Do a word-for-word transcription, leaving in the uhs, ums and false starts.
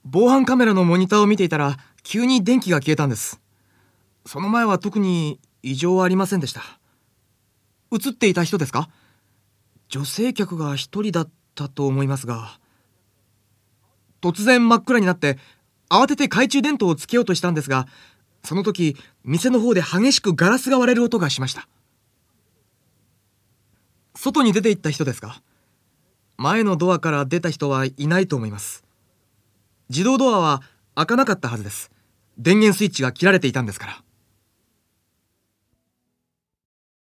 防犯カメラのモニターを見ていたら急に電気が消えたんです。その前は特に異常はありませんでした。映っていた人ですか？女性客が一人だったと思いますが。突然真っ暗になって慌てて懐中電灯をつけようとしたんですが、その時店の方で激しくガラスが割れる音がしました。外に出て行った人ですか？前のドアから出た人はいないと思います。自動ドアは開かなかったはずです。電源スイッチが切られていたんですから。